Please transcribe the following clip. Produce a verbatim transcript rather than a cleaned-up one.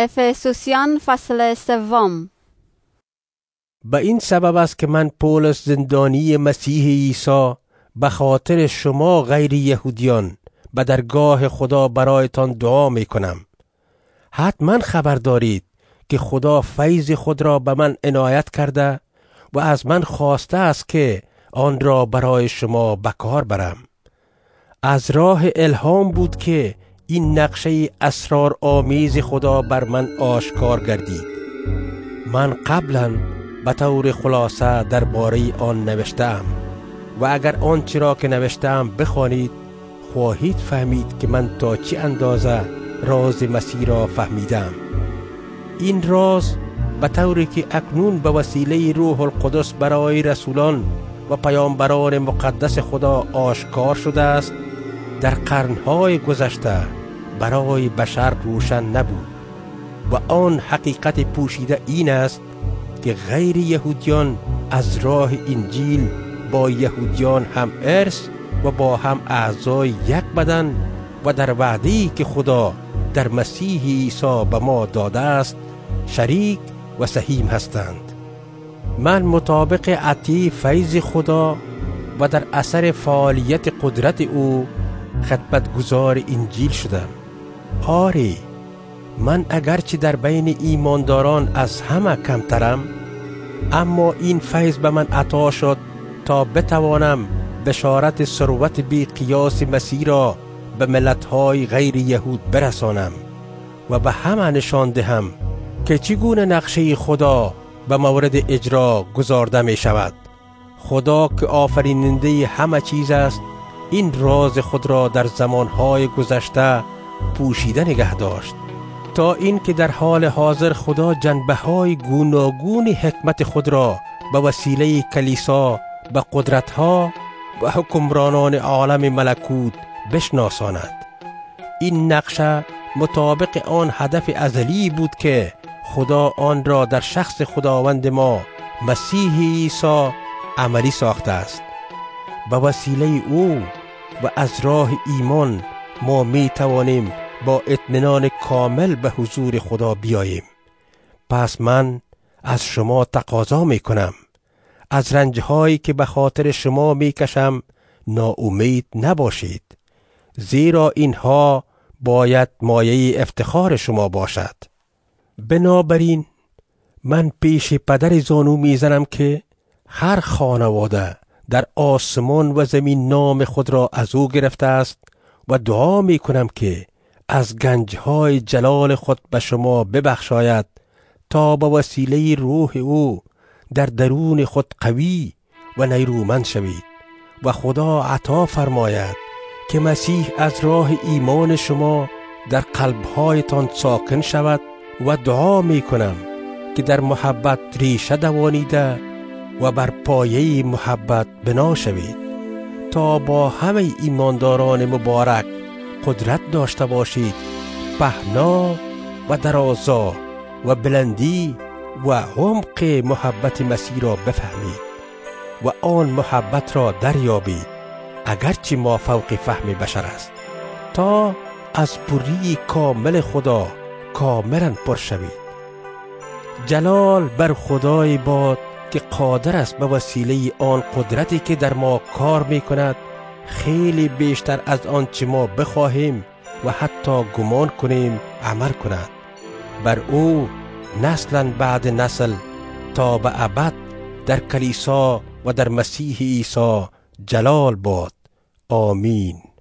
افسوسیان فصل سوم. به این سبب است که من پولس زندانی مسیح عیسی به خاطر شما غیر یهودیان به درگاه خدا برایتان دعا می کنم. حتما خبر دارید که خدا فیض خود را به من عنایت کرده و از من خواسته است که آن را برای شما به کار برم. از راه الهام بود که این نقشه اسرار آمیز خدا بر من آشکار گردید. من قبلا به طور خلاصه درباره آن نوشتم و اگر آنچه را که نوشتم بخوانید خواهید فهمید که من تا چه اندازه راز مسیح را فهمیدم. این راز به طوری که اکنون به وسیله روح القدس برای رسولان و پیامبران مقدس خدا آشکار شده است، در قرنهای گذشته برای بشر روشن نبود و آن حقیقت پوشیده این است که غیر یهودیان از راه انجیل با یهودیان هم ارث و با هم اعضای یک بدن و در وعده‌ای که خدا در مسیح عیسی به ما داده است شریک و سهیم هستند. من مطابق عطیه فیض خدا و در اثر فعالیت قدرت او خدمتگزار انجیل شدم. آری، من اگرچه در بین ایمانداران از همه کمترم، اما این فیض به من عطا شد تا بتوانم بشارت ثروت بی قیاس مسیح را به ملت‌های غیر یهود برسانم و به همه نشان دهم که چگونه نقشه خدا به مورد اجرا گذارده می شود. خدا که آفریننده همه چیز است این راز خود را در زمانهای گذشته پوشیده نگه داشت تا این که در حال حاضر خدا جنبه‌های گوناگون حکمت خود را به وسیله کلیسا به قدرت‌ها و حکمرانان عالم ملکوت بشناساند. این نقشه مطابق آن هدف ازلی بود که خدا آن را در شخص خداوند ما مسیح عیسی عملی ساخته است. به وسیله او و از راه ایمان ما می توانیم با اطمینان کامل به حضور خدا بیاییم. پس من از شما تقاضا می کنم از رنجهایی که به خاطر شما می کشم ناامید نباشید، زیرا اینها باید مایه افتخار شما باشد. بنابراین من پیش پدر زانو میزنم که هر خانواده در آسمان و زمین نام خود را از او گرفته است و دعا می کنم که از گنجهای جلال خود به شما ببخشاید تا به وسیله روح او در درون خود قوی و نیرومند شوید و خدا عطا فرماید که مسیح از راه ایمان شما در قلبهایتان ساکن شود و دعا می کنم که در محبت ریشه دوانیده و بر پایه محبت بنا شوید تا با همه ایمانداران مبارک قدرت داشته باشید پهنا و درازا و بلندی و عمق محبت مسیح را بفهمید و آن محبت را دریابید اگرچه ما فوق فهم بشر است، تا از پری کامل خدا کاملا پر شوید. جلال بر خدای باد که قادر است به وسیله آن قدرتی که در ما کار می کند خیلی بیشتر از آنچه ما بخواهیم و حتی گمان کنیم عمل کند. بر او نسلا بعد نسل تا به ابد در کلیسا و در مسیح عیسی جلال باد. آمین.